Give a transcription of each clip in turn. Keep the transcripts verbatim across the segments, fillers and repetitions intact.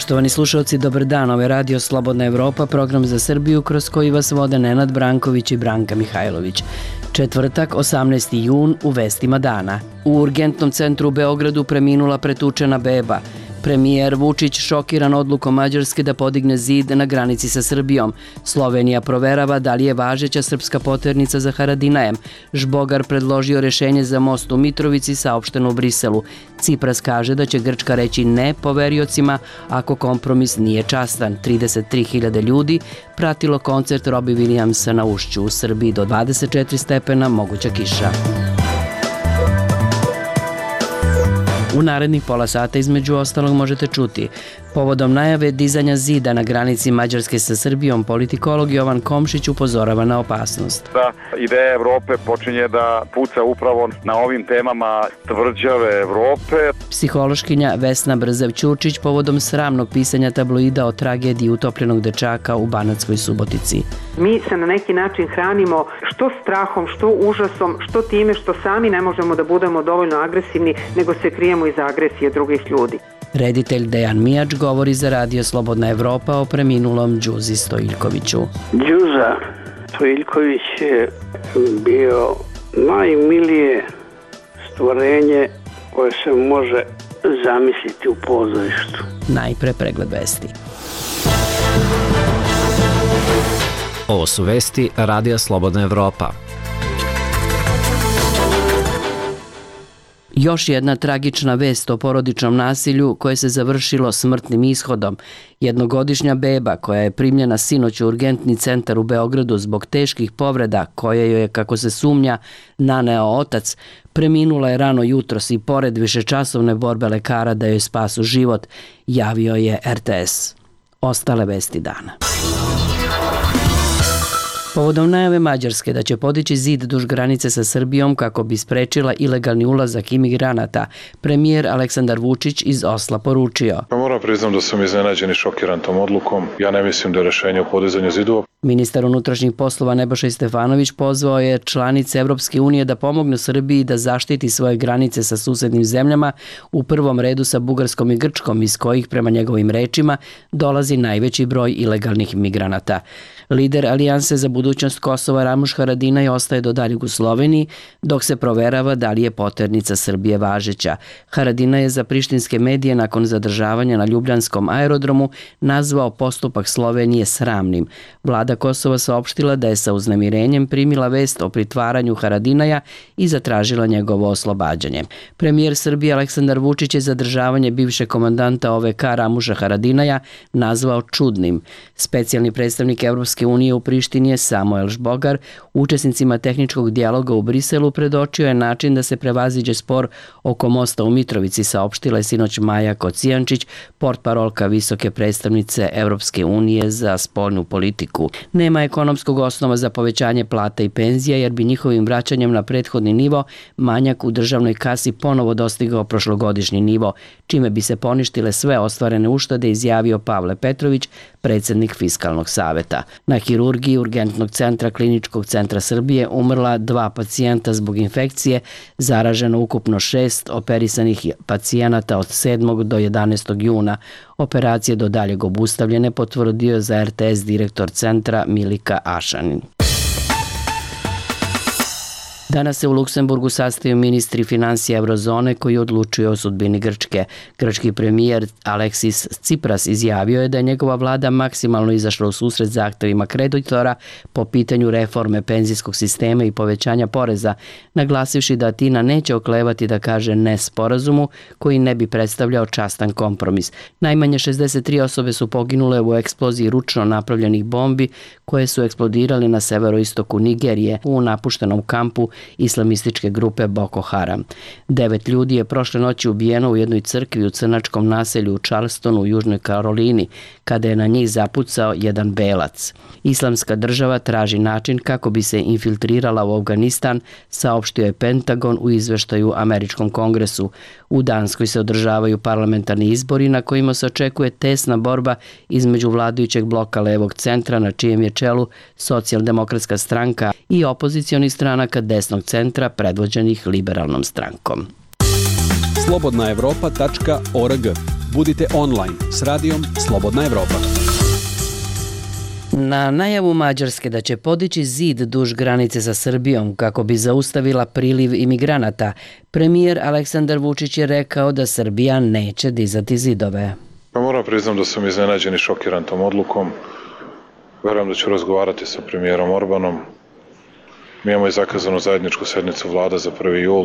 Poštovani slušalci, dobar dan. Ovo je Radio Slobodna Evropa, program za Srbiju kroz koji vas vode Nenad Branković i Branka Mihajlović. Četvrtak, osamnaesti jun, u vestima dana. U urgentnom centru u Beogradu preminula pretučena beba. Premijer Vučić šokiran odlukom Mađarske da podigne zid na granici sa Srbijom. Slovenija proverava da li je važeća srpska poternica za Haradinajem. Žbogar predložio rešenje za most u Mitrovici, saopšteno u Briselu. Cipras kaže da će Grčka reći ne poveriocima ako kompromis nije častan. trideset tri hiljade ljudi pratilo koncert Robbie Williamsa na Ušću. U Srbiji do dvadeset četiri stepena, moguća kiša. U narednih pola sata između ostalog možete čuti: povodom najave dizanja zida na granici Mađarske sa Srbijom, politikolog Jovan Komšić upozorava na opasnost. Da ideja Evrope počinje da puca upravo na ovim temama tvrđave Evrope. Psihološkinja Vesna Brzav-Ćurčić povodom sramnog pisanja tabloida o tragediji utopljenog dečaka u Banatskoj Subotici. Mi se na neki način hranimo što strahom, što užasom, što time što sami ne možemo da budemo dovoljno agresivni, nego se krijemo iz agresije drugih ljudi. Reditelj Dejan Mijač govori za Radio Slobodna Evropa o preminulom Đuzi Stojiljkoviću. Đuza Stojiljković je bio najmilije stvorenje koje se može zamisliti u pozorištu. Najpre pregled vesti. Ovo su vesti Radija Slobodna Evropa. Još jedna tragična vest o porodičnom nasilju koje se završilo smrtnim ishodom. Jednogodišnja beba koja je primljena sinoć u urgentni centar u Beogradu zbog teških povreda koje joj je, kako se sumnja, naneo otac, preminula je rano jutros i pored višečasovne borbe lekara da joj spasu život, javio je R T S. Ostale vesti dana. Povodom najave Mađarske da će podići zid duž granice sa Srbijom kako bi sprečila ilegalni ulazak imigranata, premijer Aleksandar Vučić iz Osla poručio: Pa moram priznam da sam iznenađen i šokiran tom odlukom. Ja ne mislim da je rešenje o podizanju zidova. Ministar unutrašnjih poslova Nebojša Stefanović pozvao je članice Evropske unije da pomognu Srbiji da zaštiti svoje granice sa susednim zemljama, u prvom redu sa Bugarskom i Grčkom, iz kojih, prema njegovim rečima, dolazi najveći broj ilegalnih migranata. Lider Alijanse za budućnost Kosova Ramuš Haradinaj ostaje do daljeg u Sloveniji, dok se proverava da li je poternica Srbije važeća. Haradinaj je za prištinske medije nakon zadržavanja na Ljubljanskom aerodromu nazvao postupak Slovenije sramnim. Vlada Kosova saopštila da je sa uznemirenjem primila vest o pritvaranju Haradinaja i zatražila njegovo oslobađanje. Premijer Srbije Aleksandar Vučić je zadržavanje bivšeg komandanta O V K Ramuša Haradinaja nazvao čudnim. Specijalni predstavnik Evropske unije u Prištini je Samuel Žbogar učesnicima tehničkog dijaloga u Briselu predočio je način da se prevaziđe spor oko mosta u Mitrovici, saopštila je sinoć Maja Kocijančić, portparolka visoke predstavnice Evropske unije za spoljnu politiku. Nema ekonomskog osnova za povećanje plata i penzija, jer bi njihovim vraćanjem na prethodni nivo manjak u državnoj kasi ponovo dostigao prošlogodišnji nivo, čime bi se poništile sve ostvarene uštede, izjavio Pavle Petrović, predsjednik Fiskalnog saveta. Na hirurgiji urgentnog centra Kliničkog centra Srbije umrla dva pacijenta zbog infekcije, zaraženo ukupno šest operisanih pacijenata od sedmog do jedanaestog juna. Operacije do daljeg obustavljene, potvrdio za R T S direktor centra Milika Ašanin. Danas se u Luksemburgu sastaju ministri finansija Eurozone koji odlučuju o sudbini Grčke. Grčki premijer Aleksis Cipras izjavio je da je njegova vlada maksimalno izašla u susret zahtevima kreditora po pitanju reforme penzijskog sistema i povećanja poreza, naglasivši da Atina neće oklevati da kaže ne sporazumu koji ne bi predstavljao častan kompromis. Najmanje šezdeset tri osobe su poginule u eksploziji ručno napravljenih bombi koje su eksplodirale na severoistoku Nigerije u napuštenom kampu islamističke grupe Boko Haram. Devet ljudi je prošle noći ubijeno u jednoj crkvi u crnačkom naselju u Charlestonu u Južnoj Karolini, kada je na njih zapucao jedan belac. Islamska država traži način kako bi se infiltrirala u Afganistan, saopštio je Pentagon u izveštaju Američkom kongresu. U Danskoj se održavaju parlamentarni izbori na kojima se očekuje tesna borba između vladajućeg bloka levog centra, na čijem je čelu Socijaldemokratska stranka, i opozicionih stranaka desnog centra predvođenih Liberalnom strankom. slobodna evropa tačka org. Budite online s radijom Slobodna Evropa. Na najavu Mađarske da će podići zid duž granice sa Srbijom kako bi zaustavila priliv imigranata, premijer Aleksandar Vučić je rekao da Srbija neće dizati zidove. Pa moram priznam da sam iznenađen i šokiran tom odlukom. Verujem da ću razgovarati sa premijerom Orbanom. Mi imamo i zakazanu zajedničku sednicu vlada za prvi jul.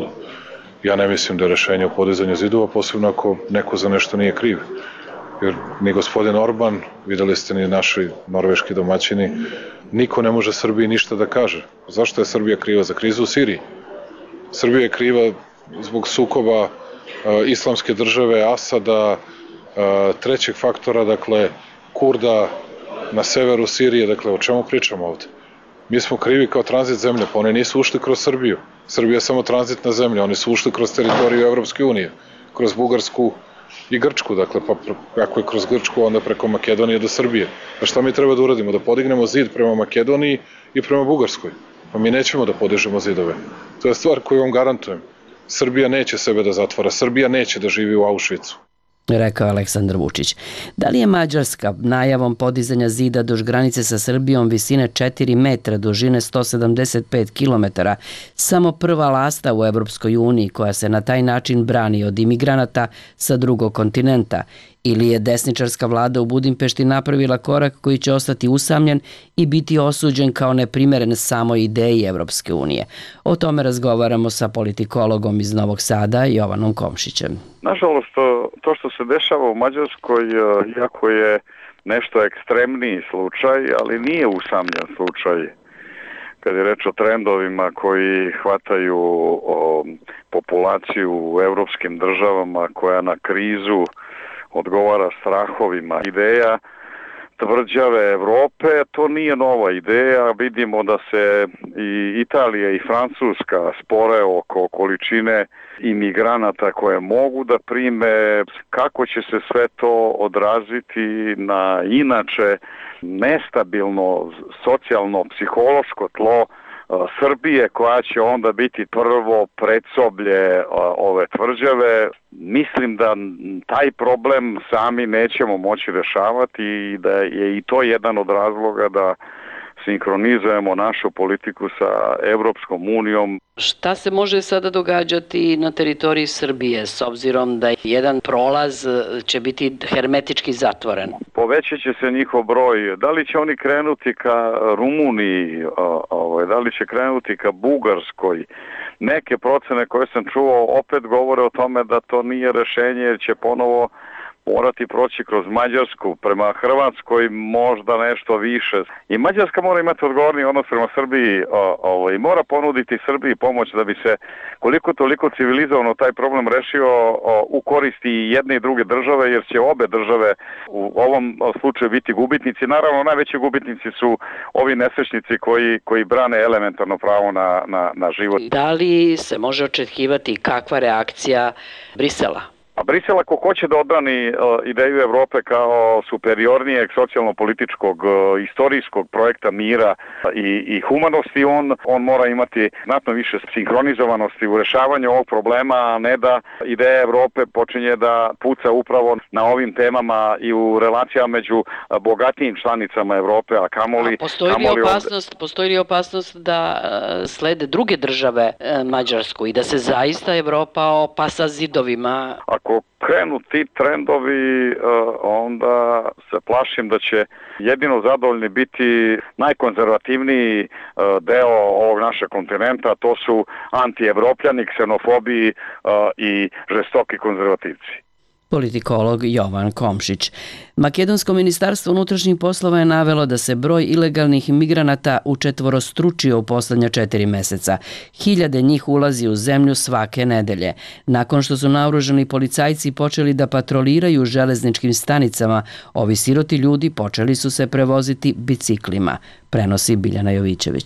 Ja ne mislim da je rešenje o podizanju zidova, posebno ako neko za nešto nije kriv. Jer ni gospodin Orban, videli ste ni naši norveški domaćini, niko ne može Srbiji ništa da kaže. Zašto je Srbija kriva za krizu u Siriji? Srbija je kriva zbog sukoba uh, islamske države, Asada, uh, trećeg faktora, dakle, Kurda na severu Sirije, dakle, o čemu pričamo ovde? Mi smo krivi kao tranzit zemlje, pa oni nisu ušli kroz Srbiju. Srbija je samo tranzitna zemlja, oni su ušli kroz teritoriju Evropske unije, kroz Bugarsku i Grčku, dakle, pa ako je kroz Grčku, onda preko Makedonije do Srbije. A šta mi treba da uradimo? Da podignemo zid prema Makedoniji i prema Bugarskoj. Pa mi nećemo da podižemo zidove. To je stvar koju vam garantujem. Srbija neće sebe da zatvara, Srbija neće da živi u Auschwitzu, rekao Aleksandar Vučić. Da li je Mađarska najavom podizanja zida duž granice sa Srbijom visine četiri metra, dužine sto sedamdeset pet kilometara, samo prva lasta u Evropskoj uniji koja se na taj način brani od imigranata sa drugog kontinenta? Ili je desničarska vlada u Budimpešti napravila korak koji će ostati usamljen i biti osuđen kao neprimeren samoj ideji Evropske unije? O tome razgovaramo sa politikologom iz Novog Sada, Jovanom Komšićem. Nažalost, to što se dešava u Mađarskoj, iako je nešto ekstremniji slučaj, ali nije usamljen slučaj. Kad je reč o trendovima koji hvataju o populaciju u evropskim državama koja na krizu odgovara strahovima ideja tvrđave Evrope, to nije nova ideja. Vidimo da se i Italija i Francuska spore oko količine imigranata koje mogu da prime, kako će se sve to odraziti na inače nestabilno socijalno-psihološko tlo Srbije, koja će onda biti prvo predsoblje ove tvrđave. Mislim da taj problem sami nećemo moći rešavati i da je i to jedan od razloga da sinkronizujemo našu politiku sa Evropskom unijom. Šta se može sada događati na teritoriji Srbije s obzirom da jedan prolaz će biti hermetički zatvoren? Povećat će se njihov broj. Da li će oni krenuti ka Rumuniji, da li će krenuti ka Bugarskoj? Neke procene koje sam čuo opet govore o tome da to nije rešenje jer će ponovo morati proći kroz Mađarsku, prema Hrvatskoj možda nešto više. I Mađarska mora imati odgovorni odnos prema Srbiji o, o, i mora ponuditi Srbiji pomoć da bi se koliko toliko civilizovano taj problem rešio o, u koristi jedne i druge države, jer će obe države u ovom slučaju biti gubitnici. Naravno, najveći gubitnici su ovi nesrećnici koji, koji brane elementarno pravo na, na, na život. Da li se može očekivati kakva reakcija Brisela? A Brisel ako hoće da odbrani uh, ideju Evrope kao superiornijeg socijalno-političkog, uh, istorijskog projekta mira i, i humanosti, on, on mora imati znatno više sinhronizovanosti u rešavanju ovog problema, a ne da ideja Evrope počinje da puca upravo na ovim temama i u relacijama među bogatijim članicama Evrope, a kamoli... A postoji li opasnost, postoji li opasnost da uh, slede druge države uh, Mađarsku i da se zaista Evropa opasa zidovima? Ako krenu ti trendovi, onda se plašim da će jedino zadovoljni biti najkonzervativniji deo ovog našeg kontinenta, to su antievropljani, ksenofobiji i žestoki konzervativci. Politikolog Jovan Komšić. Makedonsko ministarstvo unutrašnjih poslova je navelo da se broj ilegalnih migranata učetvorostručio u poslednja četiri meseca. Hiljade njih ulazi u zemlju svake nedelje. Nakon što su naoružani policajci počeli da patroliraju železničkim stanicama, ovi siroti ljudi počeli su se prevoziti biciklima, prenosi Biljana Jovićević.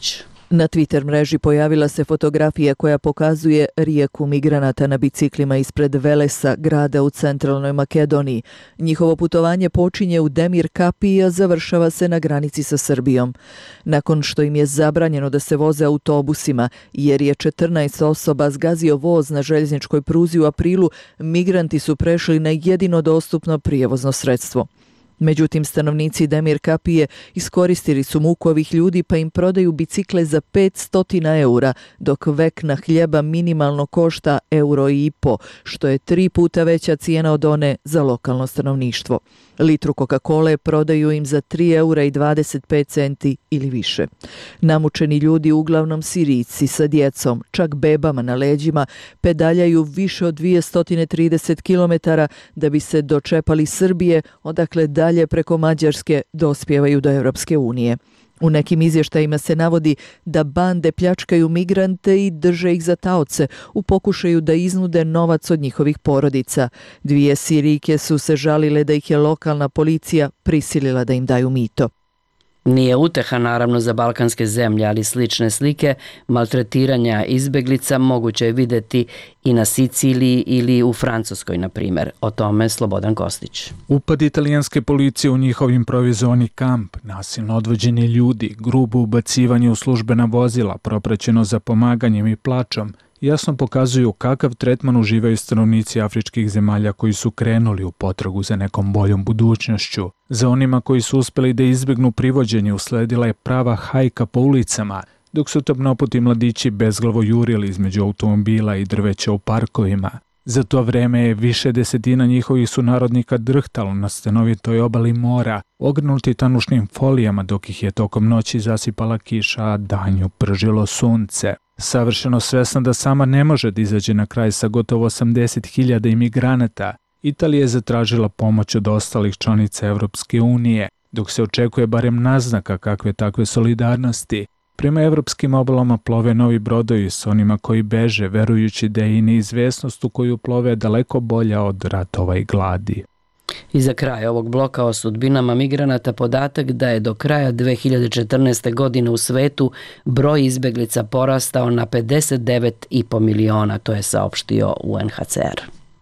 Na Twitter mreži pojavila se fotografija koja pokazuje rijeku migranata na biciklima ispred Velesa, grada u centralnoj Makedoniji. Njihovo putovanje počinje u Demir Kapiji, a završava se na granici sa Srbijom. Nakon što im je zabranjeno da se voze autobusima, jer je četrnaest osoba zgazio voz na željezničkoj pruzi u aprilu, migranti su prešli na jedino dostupno prijevozno sredstvo. Međutim, stanovnici Demir Kapije iskoristili su muku ovih ljudi pa im prodaju bicikle za petsto eura, dok vekna hljeba minimalno košta euro i po, što je tri puta veća cijena od one za lokalno stanovništvo. Litru Coca-Cole prodaju im za tri eura i dvadeset pet centi ili više. Namučeni ljudi, uglavnom Sirijci sa djecom, čak bebama na leđima, pedaljaju više od dvjesto trideset kilometara da bi se dočepali Srbije, odakle dalje preko Mađarske dospijevaju do Europske unije. U nekim izvještajima se navodi da bande pljačkaju migrante i drže ih za taoce u pokušaju da iznude novac od njihovih porodica. Dvije Sirijke su se žalile da ih je lokalna policija prisilila da im daju mito. Nije uteha naravno za balkanske zemlje, ali slične slike maltretiranja izbeglica moguće je vidjeti i na Siciliji ili u Francuskoj, na primjer. O tome Slobodan Kostić. Upad italijanske policije u njihov improvizovani kamp, nasilno odvođeni ljudi, grubo ubacivanje u službena vozila, propraćeno za pomaganjem i plačom, jasno pokazuju kakav tretman uživaju stanovnici afričkih zemalja koji su krenuli u potragu za nekom boljom budućnošću. Za onima koji su uspjeli da izbjegnu privođenje usledila je prava hajka po ulicama, dok su tamnoputi mladići bezglavo jurili između automobila i drveća u parkovima. Za to vreme je više desetina njihovih sunarodnika drhtalo na stanovitoj obali mora, ogrnuti tanušnim folijama dok ih je tokom noći zasipala kiša, a danju pržilo sunce. Savršeno svesna da sama ne može da izađe na kraj sa gotovo osamdeset hiljada imigranata, Italija je zatražila pomoć od ostalih članica Evropske unije, dok se očekuje barem naznaka kakve takve solidarnosti. Prema evropskim obalama plove novi brodovi s onima koji beže, verujući da je i neizvesnost u koju plove daleko bolja od ratova i gladi. I za kraj ovog bloka o sudbinama migranata podatak da je do kraja dve hiljade četrnaeste. godine u svetu broj izbeglica porastao na pedeset devet i po miliona, to je saopštio U N H C R.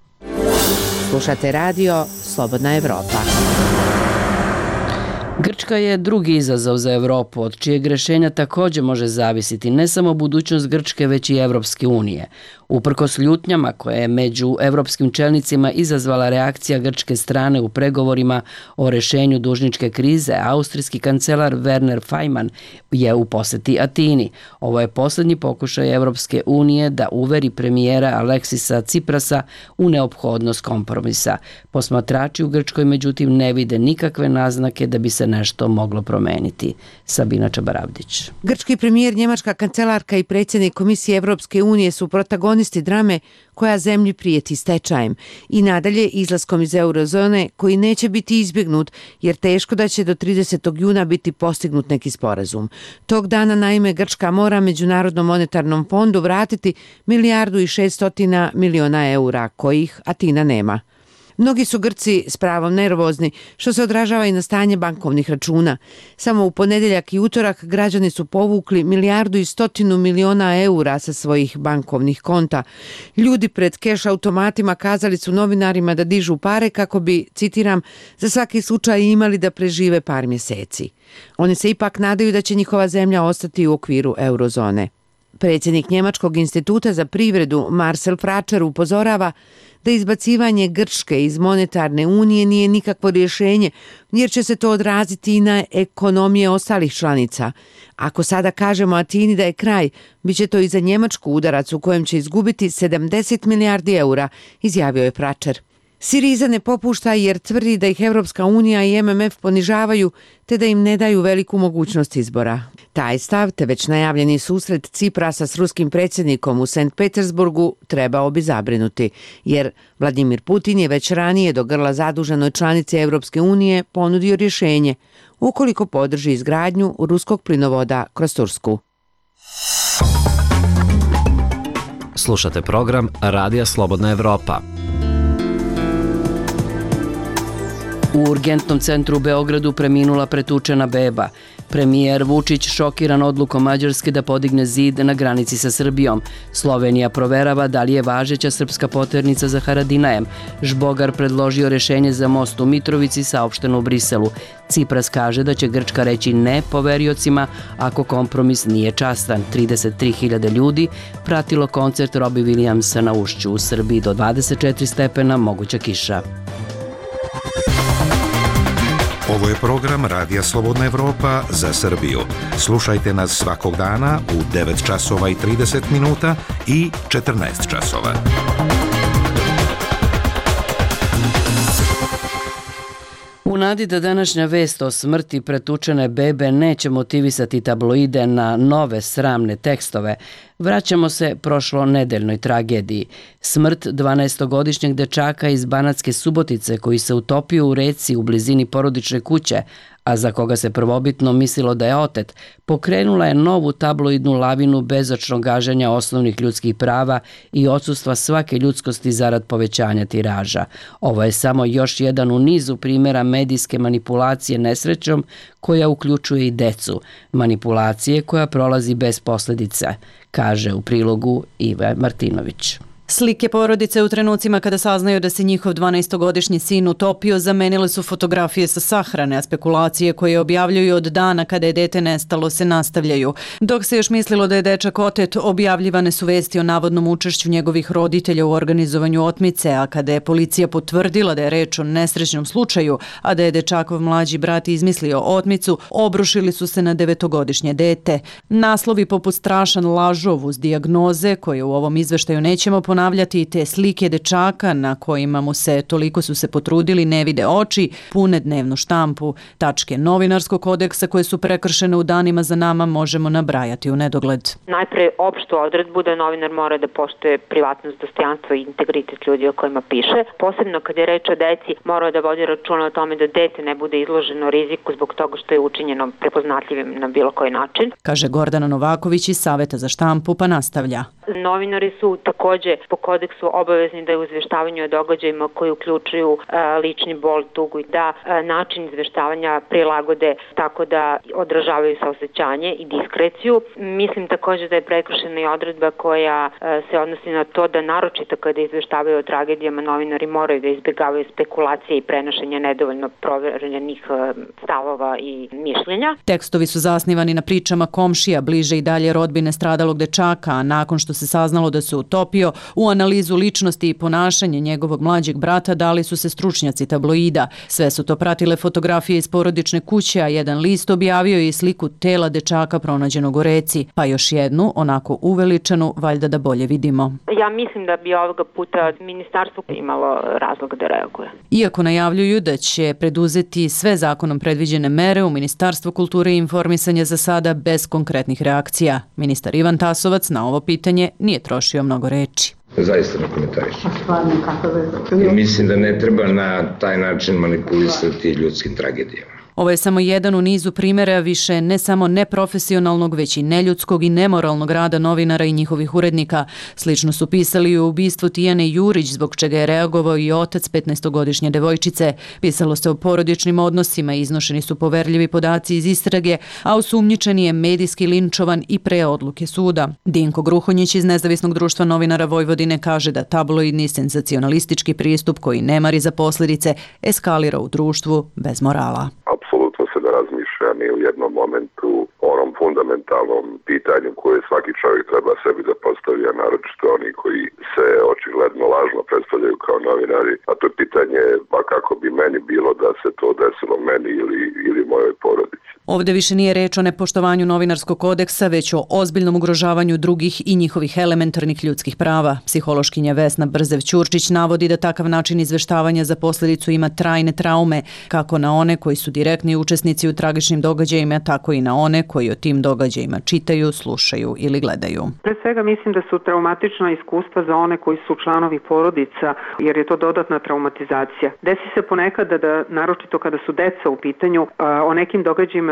Slušate radio Slobodna Evropa. Grčka je drugi izazov za Evropu, od čijeg rješenja također može zavisiti ne samo budućnost Grčke, već i Evropske unije. Uprkos ljutnjama koje je među evropskim čelnicima izazvala reakcija grčke strane u pregovorima o rješenju dužničke krize, austrijski kancelar Werner Faymann je u posjeti Atini. Ovo je posljednji pokušaj Evropske unije da uveri premijera Aleksisa Ciprasa u neophodnost kompromisa. Posmatrači u Grčkoj međutim ne vide nikakve naznake da bi se nešto moglo promeniti. Sabina Čabaravdić. Grčki premijer, njemačka kancelarka i predsjednik Komisije Evropske unije su protagonisti drame koja zemlji prijeti stečajem i nadalje izlaskom iz eurozone koji neće biti izbjegnut jer teško da će do tridesetog juna biti postignut neki sporazum. Tog dana naime Grčka mora Međunarodnom monetarnom fondu vratiti milijardu i šeststotina miliona eura kojih Atina nema. Mnogi su Grci s pravom nervozni, što se odražava i na stanje bankovnih računa. Samo u ponedjeljak i utorak građani su povukli milijardu i stotinu miliona eura sa svojih bankovnih konta. Ljudi pred keš automatima kazali su novinarima da dižu pare kako bi, citiram, za svaki slučaj imali da prežive par mjeseci. Oni se ipak nadaju da će njihova zemlja ostati u okviru eurozone. Predsjednik Njemačkog instituta za privredu Marcel Fratscher upozorava da izbacivanje Grčke iz monetarne unije nije nikakvo rješenje, jer će se to odraziti i na ekonomije ostalih članica. Ako sada kažemo Atini da je kraj, bit će to i za Njemačku udarac u kojem će izgubiti sedamdeset milijardi eura, izjavio je Fratscher. Siriza ne popušta jer tvrdi da ih Evropska unija i M M F ponižavaju te da im ne daju veliku mogućnost izbora. Taj stav te već najavljeni susret Ciprasa s ruskim predsjednikom u Sankt Petersburgu trebao bi zabrinuti, jer Vladimir Putin je već ranije do grla zaduženoj članici Evropske unije ponudio rješenje ukoliko podrži izgradnju ruskog plinovoda kroz Tursku. Slušate program Radija Slobodna Evropa. U urgentnom centru u Beogradu preminula pretučena beba. Premijer Vučić šokiran odlukom Mađarske da podigne zid na granici sa Srbijom. Slovenija proverava da li je važeća srpska poternica za Haradinajem. Žbogar predložio rešenje za most u Mitrovici, saopšteno u Briselu. Cipras kaže da će Grčka reći ne poveriocima ako kompromis nije častan. trideset tri hiljade ljudi pratilo koncert Robbie Williamsa na Ušću. U Srbiji do dvadeset četiri stepena, moguća kiša. Ovo je program Radija Slobodna Evropa za Srbiju. Slušajte nas svakog dana u devet časova i trideset minuta i četrnaest časova. U nadi da današnja vest o smrti pretučene bebe neće motivisati tabloide na nove sramne tekstove, vraćamo se prošlonedeljnoj tragediji. Smrt dvanaestogodišnjeg dečaka iz Banatske Subotice koji se utopio u reci u blizini porodične kuće, a za koga se prvobitno mislilo da je otet, pokrenula je novu tabloidnu lavinu bezočnog gaženja osnovnih ljudskih prava i odsustva svake ljudskosti zarad povećanja tiraža. Ovo je samo još jedan u nizu primjera medijske manipulacije nesrećom koja uključuje i decu. Manipulacije koja prolazi bez posljedica, kaže u prilogu Ive Martinović. Slike porodice u trenucima kada saznaju da se njihov dvanaestogodišnji sin utopio zamenile su fotografije sa sahrane, a spekulacije koje objavljuju od dana kada je dete nestalo se nastavljaju. Dok se još mislilo da je dečak otet, objavljivane su vesti o navodnom učešću njegovih roditelja u organizovanju otmice, a kada je policija potvrdila da je reč o nesrećnom slučaju, a da je dečakov mlađi brat izmislio otmicu, obrušili su se na devetogodišnje dete. Naslovi poput strašan lažov uz dijagnoze, koje u ovom izveštaju nećemo ponavljati, ponavljati i te slike dečaka na kojima mu se toliko su se potrudili ne vide oči, pune dnevnu štampu. Tačke novinarskog kodeksa koje su prekršene u danima za nama možemo nabrajati u nedogled. Najpre opštu odredbu da novinar mora da poštuje privatnost, dostojanstvo i integritet ljudi o kojima piše. Posebno kad je reč o deci, mora da vodi računa o tome da dete ne bude izloženo riziku zbog toga što je učinjeno prepoznatljivim na bilo koji način. Kaže Gordana Novaković iz Saveta za štampu, pa nastavlja. Novinari su takođe po kodeksu obavezni da u izveštavanju o događajima koji uključuju a, lični bol, tugu i da a, način izveštavanja prilagode tako da odražavaju saosećanje i diskreciju. Mislim takođe da je prekršena i odredba koja a, se odnosi na to da naročito kada izveštavaju o tragedijama novinari moraju da izbjegavaju spekulacije i prenošenje nedovoljno proverenih a, stavova i mišljenja. Tekstovi su zasnivani na pričama komšija, bliže i dalje rodbine stradalog dečaka, a nakon što se saznalo da se utopio, u analizu ličnosti i ponašanje njegovog mlađeg brata dali su se stručnjaci tabloida. Sve su to pratile fotografije iz porodične kuće, a jedan list objavio je i sliku tela dečaka pronađenog u reci, pa još jednu, onako uveličanu, valjda da bolje vidimo. Ja mislim da bi ovoga puta ministarstvo imalo razlog da reaguje. Iako najavljuju da će preduzeti sve zakonom predviđene mere, u Ministarstvu kulture i informisanja za sada bez konkretnih reakcija. Ministar Ivan Tasovac na ovo pitanje nije trošio mnogo reči. Zaista ne komentarišem. I mislim da ne treba na taj način manipulisati ljudskim tragedijama. Ovo je samo jedan u nizu primjera više ne samo neprofesionalnog, već i neljudskog i nemoralnog rada novinara i njihovih urednika. Slično su pisali i o ubistvu Tijane Jurić, zbog čega je reagovao i otac petnaestogodišnje devojčice. Pisalo se o porodičnim odnosima, iznošeni su poverljivi podaci iz istrage, a osumnjičeni je medijski linčovan i pre odluke suda. Dinko Gruhonjić iz Nezavisnog društva novinara Vojvodine kaže da tabloidni senzacionalistički pristup koji ne mari za posljedice eskalira u društvu bez morala. Apsolutno se ne razmišlja ni u jednom momentu o onom fundamentalnom pitanju koje svaki čovjek treba sebi da postavi, a naročito oni koji se očigledno lažno predstavljaju kao novinari, a to je pitanje pa kako bi meni bilo da se to desilo meni ili, ili mojoj porodici. Ovdje više nije reč o nepoštovanju novinarskog kodeksa, već o ozbiljnom ugrožavanju drugih i njihovih elementarnih ljudskih prava. Psihološkinja Vesna Brzev-Ćurčić navodi da takav način izveštavanja za posljedicu ima trajne traume, kako na one koji su direktni učesnici u tragičnim događajima, tako i na one koji o tim događajima čitaju, slušaju ili gledaju. Pre svega mislim da su traumatična iskustva za one koji su članovi porodica, jer je to dodatna traumatizacija. Desi se ponekad da, naročito kada su deca u pitanju, o nekim događajima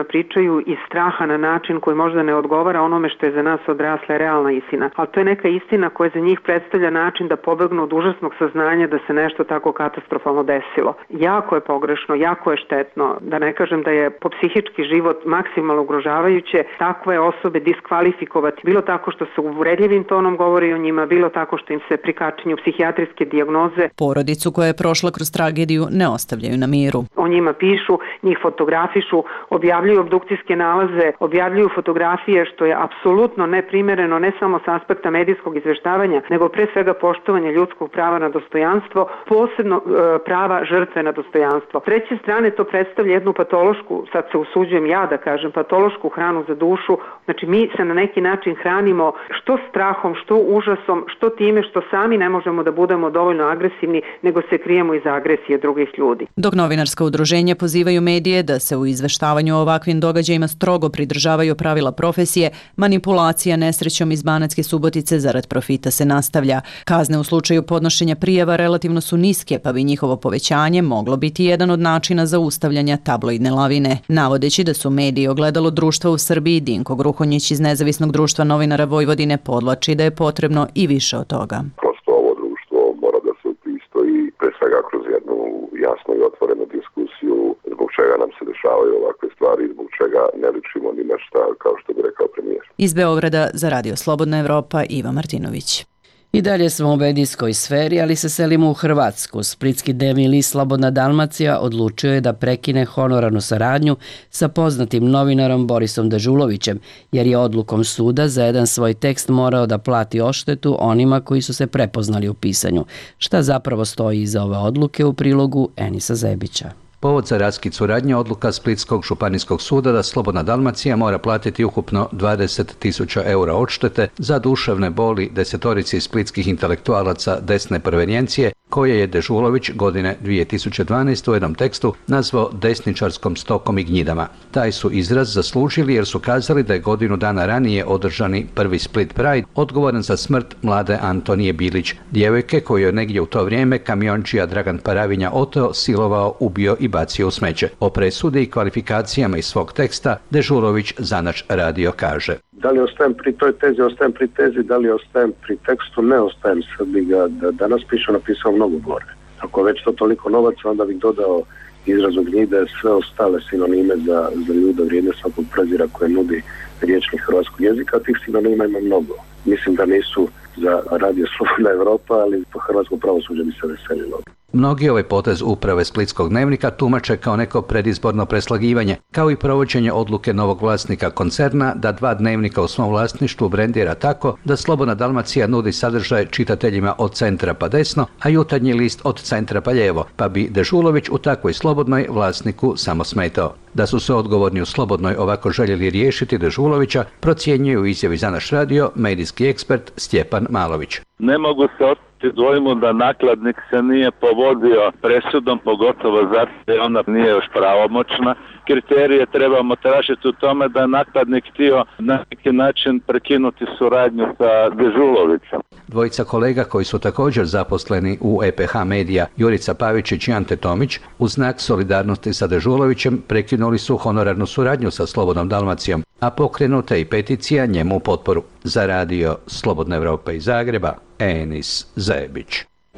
medijima pričaju iz straha na način koji možda ne odgovara onome što je za nas odrasla realna istina. Ali to je neka istina koja za njih predstavlja način da pobegnu od užasnog saznanja da se nešto tako katastrofalno desilo. Jako je pogrešno, jako je štetno, da ne kažem da je po psihički život maksimalno ugrožavajuće takve osobe diskvalifikovati, bilo tako što se uvredljivim tonom govori o njima, bilo tako što im se prikačenju psihijatrijske dijagnoze. Porodicu koja je prošla kroz tragediju ne ostavljaju na miru. O njima pišu, njih fotografišu, objavljuju obdukcijske nalaze, objavljuju fotografije, što je apsolutno neprimereno ne samo s aspekta medijskog izveštavanja, nego pre svega poštovanja ljudskog prava na dostojanstvo, posebno e, prava žrtve na dostojanstvo. S treće strane to predstavlja jednu patološku, sad se usuđujem ja da kažem, patološku hranu za dušu. Znači mi se na neki način hranimo što strahom, što užasom, što time što sami ne možemo da budemo dovoljno agresivni, nego se krijemo iza agresije drugih ljudi. Dok novinarska udruženja pozivaju medije da se u izveštavanju o ovakvim događajima strogo pridržavaju pravila profesije, manipulacija nesrećom iz Banatske Subotice zarad profita se nastavlja. Kazne u slučaju podnošenja prijava relativno su niske, pa bi njihovo povećanje moglo biti jedan od načina zaustavljanja tabloidne lavine. Navodeći da su mediji ogledalo društva u Srbiji, Dinko Gruhonjić iz Nezavisnog društva novinara Vojvodine podvlači da je potrebno i više od toga. Prosto ovo društvo mora da se upristoji pre svega kroz jednu jasnu i otvorenu diskusiju zbog čega nam se dešavaju ovakve stvari, zbog čega ne ličimo ni na šta, kao što bi rekao premijer. Iz Beograda za Radio Slobodna Evropa, Iva Martinović. I dalje smo u medijskoj sferi, ali se selimo u Hrvatsku. Splitski dnevni list Slobodna Dalmacija odlučio je da prekine honorarnu saradnju sa poznatim novinarom Borisom Dežulovićem, jer je odlukom suda za jedan svoj tekst morao da plati odštetu onima koji su se prepoznali u pisanju. Šta zapravo stoji iza ove odluke u prilogu Enisa Zebića? Povod za raskid suradnje odluka Splitskog županijskog suda da Slobodna Dalmacija mora platiti ukupno dvadeset tisuća eura odštete za duševne boli desetorici splitskih intelektualaca desne provenijencije koje je Dežulović godine dvije tisuće dvanaeste. u jednom tekstu nazvao desničarskom stokom i gnjidama. Taj su izraz zaslužili jer su kazali da je godinu dana ranije održani prvi Split Pride odgovoran za smrt mlade Antonije Bilić, djevojke koju je negdje u to vrijeme kamiončija Dragan Paravinja oteo, silovao, ubio i bacio u smeće. O presudi i kvalifikacijama iz svog teksta Dežulović Zanač radio kaže: Da li ostajem pri toj tezi, ostajem pri tezi, da li ostajem pri tekstu, ne ostajem, sad bi ga da danas pišu napisao mnogo gore. Ako već to toliko novaca, onda bih dodao izrazu gnjide, sve ostale sinonime za, za ljude vrijedne svakog prezira koje nudi riječnik hrvatskog jezika, tih sinonima ima mnogo. Mislim da nisu za Radio Slobodna Evropa, ali po hrvatsko pravosuđe bi se veselilo. Mnogi ovaj potez uprave Splitskog dnevnika tumače kao neko predizborno preslagivanje, kao i provođenje odluke novog vlasnika koncerna da dva dnevnika u svom vlasništvu brendira tako da Slobodna Dalmacija nudi sadržaj čitateljima od centra pa desno, a Jutarnji list od centra pa lijevo, pa bi Dežulović u takvoj Slobodnoj vlasniku samo smetao. Da su se odgovorni u Slobodnoj ovako željeli riješiti Dežulovića, procjenjuje u izjavi za naš radio medijski ekspert Stjepan Malović. Ne mogu se oteti dojmu da nakladnik se nije povodio presudom, pogotovo zato jer ona nije još pravomoćna. Kriterije trebamo tražiti u tome da je nakladnik htio na neki način prekinuti suradnju sa Dežulovićem. Dvojica kolega koji su također zaposleni u E P H Medija, Jurica Pavičić i Ante Tomić, u znak solidarnosti sa Dežulovićem prekinuli su honorarnu suradnju sa Slobodnom Dalmacijom, a pokrenuta i peticija njemu u potporu. Za radio Slobodna Evropa iz Zagreba, Enis Zebić.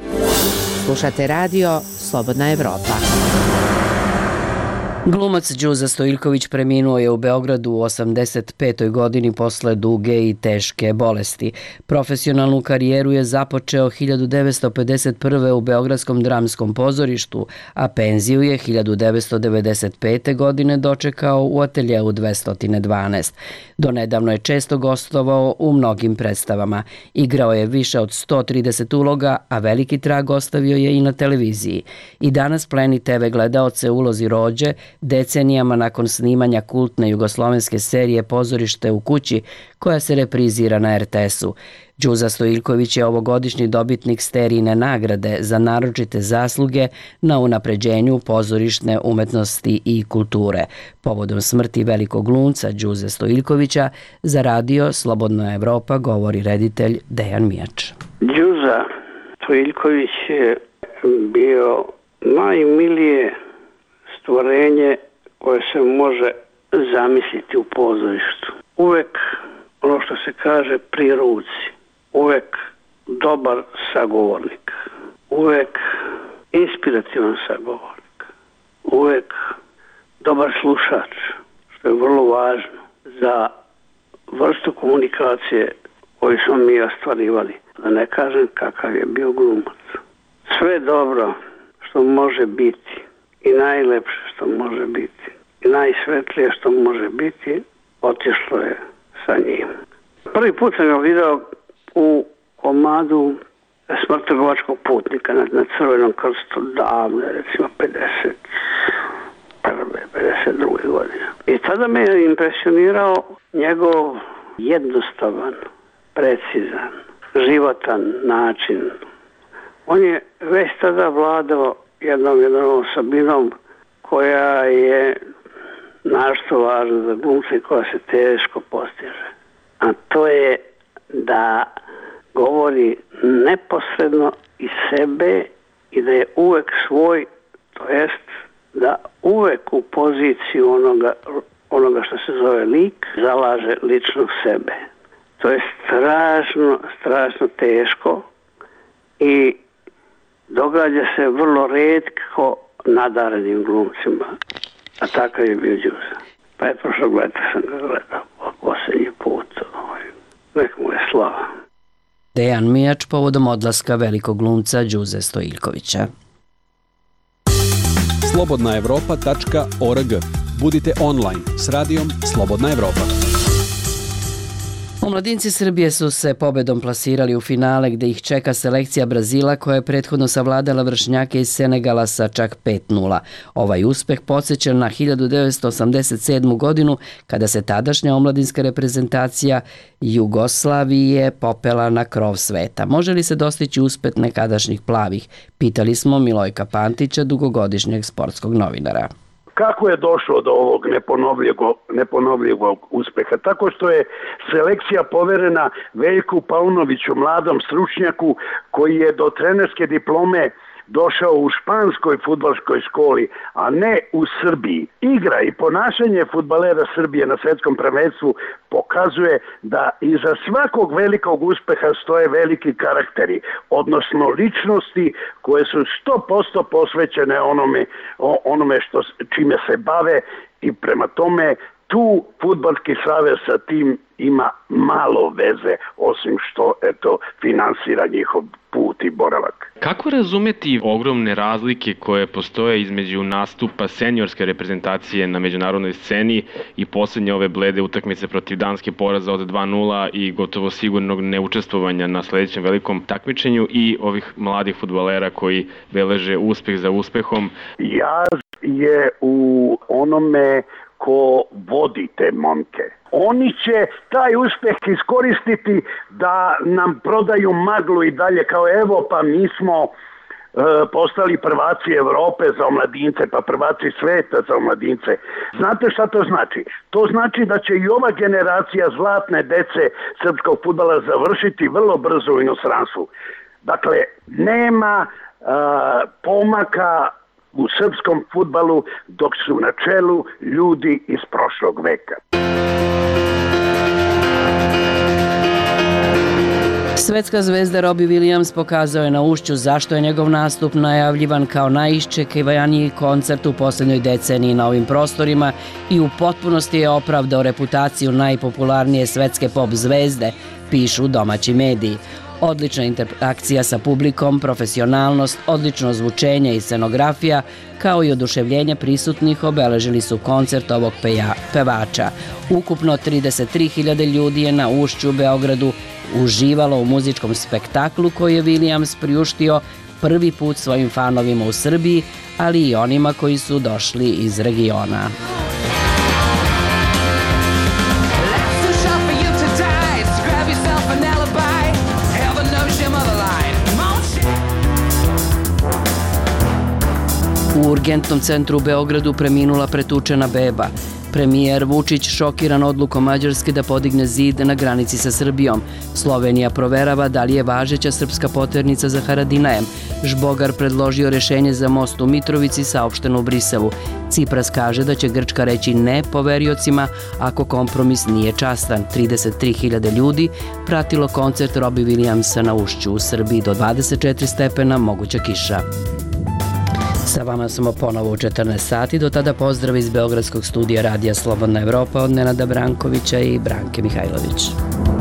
Slušate radio Slobodna Evropa. Glumac Đuza Stojiljković preminuo je u Beogradu u osamdeset petoj godini posle duge i teške bolesti. Profesionalnu karijeru je započeo hiljadu devetsto pedeset prve. u Beogradskom dramskom pozorištu, a penziju je hiljadu devetsto devedeset pete. godine dočekao u ateljeu dvesta dvanaest. Donedavno je često gostovao u mnogim predstavama. Igrao je više od sto trideset uloga, a veliki trag ostavio je i na televiziji. I danas pleni te ve gledaoce ulozi rođe, decenijama nakon snimanja kultne jugoslovenske serije Pozorište u kući, koja se reprizira na er te esu. Đuza Stojiljković je ovogodišnji dobitnik Sterijine nagrade za naročite zasluge na unapređenju pozorišne umetnosti i kulture. Povodom smrti velikog glumca Đuze Stojiljkovića za radio Slobodna Evropa govori reditelj Dejan Mijač. Đuza Stojiljković je bio najmilije stvorenje koje se može zamisliti u pozorištu. Uvek, ono što se kaže, pri ruci. Uvek dobar sagovornik. Uvek inspirativan sagovornik. Uvek dobar slušač, što je vrlo važno za vrstu komunikacije koju smo mi ostvarivali. Da ne kažem kakav je bio glumac. Sve dobro što može biti i najlepše što može biti i najsvetlije što može biti otišlo je sa njim. Prvi put sam ga video u komadu Smrtogovačkog putnika na, na Crvenom krstu davno, recimo pedeset prve, pedeset druge godine. I tada me je impresionirao njegov jednostavan, precizan, životan način. On je već tada vladao jednom jednom osobinom koja je našto važno za glumce, koja se teško postiže. A to je da govori neposredno iz sebe i da je uvek svoj, to jest da uvek u poziciju onoga, onoga što se zove lik, zalaže ličnog sebe. To je strašno, strašno teško i događa se vrlo retko nadarenim glumcima, a takav je bio Đuza. Pa je prošlog leta sam ga gledao posljednji put, nek mu je slava. Dejan Mijač povodom odlaska velikog glumca Đuze Stojiljkovića. slobodna evropa tačka org. Budite online s radijom Slobodna Evropa. Omladinci Srbije su se pobedom plasirali u finale gde ih čeka selekcija Brazila koja je prethodno savladala vršnjake iz Senegala sa čak pet nula. Ovaj uspeh podsjeća na hiljadu devetsto osamdeset sedmu. godinu kada se tadašnja omladinska reprezentacija Jugoslavije popela na krov sveta. Može li se dostići uspeh nekadašnjih plavih? Pitali smo Milojka Pantića, dugogodišnjeg sportskog novinara. Kako je došlo do ovog neponovljivog, neponovljivog uspeha? Tako što je selekcija poverena Veljku Paunoviću, mladom stručnjaku koji je do trenerske diplome došao u španskoj fudbalskoj školi, a ne u Srbiji. Igra i ponašanje fudbalera Srbije na svetskom prvenstvu pokazuje da iza svakog velikog uspeha stoje veliki karakteri, odnosno ličnosti koje su sto posto posvećene onome, onome što, čime se bave i prema tome tu fudbalski savez sa tim ima malo veze, osim što eto, finansira njihov put i boravak. Kako razumeti ogromne razlike koje postoje između nastupa seniorske reprezentacije na međunarodnoj sceni i posljednje ove blede utakmice protiv Danske, poraza od dva nula i gotovo sigurnog neučestvovanja na sledećem velikom takmičenju i ovih mladih fudbalera koji beleže uspeh za uspehom? Jaz je u onome ko vodi te momke. Oni će taj uspeh iskoristiti da nam prodaju maglu i dalje kao evo pa mi smo e, postali prvaci Evrope za omladince, pa prvaci sveta za omladince. Znate šta to znači? To znači da će i ova generacija zlatne dece srpskog fudbala završiti vrlo brzo u inostranstvu. Dakle, nema e, pomaka u srpskom fudbalu dok su na čelu ljudi iz prošlog veka. Svetska zvezda Robbie Williams pokazao je na Ušću zašto je njegov nastup najavljivan kao najiščekivaniji koncert u posljednjoj deceniji na ovim prostorima i u potpunosti je opravdao reputaciju najpopularnije svetske pop zvezde, pišu domaći mediji. Odlična interakcija sa publikom, profesionalnost, odlično zvučenje i scenografija, kao i oduševljenje prisutnih obeležili su koncert ovog peja, pevača. Ukupno trideset tri hiljade ljudi je na Ušću u Beogradu uživalo u muzičkom spektaklu koji je Williams priuštio prvi put svojim fanovima u Srbiji, ali i onima koji su došli iz regiona. U urgentnom centru u Beogradu preminula pretučena beba. Premijer Vučić šokiran odlukom Mađarske da podigne zid na granici sa Srbijom. Slovenija proverava da li je važeća srpska poternica za Haradinajem. Žbogar predložio rešenje za most u Mitrovici, saopšteno u Briselu. Cipras kaže da će Grčka reći ne poveriocima ako kompromis nije častan. trideset tri hiljade ljudi pratilo koncert Robbie Williamsa na Ušću. U Srbiji do dvadeset četiri stepena, moguća kiša. Sa vama smo ponovo u četrnaest sati, do tada pozdrav iz Beogradskog studija Radija Slobodna Evropa od Nenada Brankovića i Branke Mihajlović.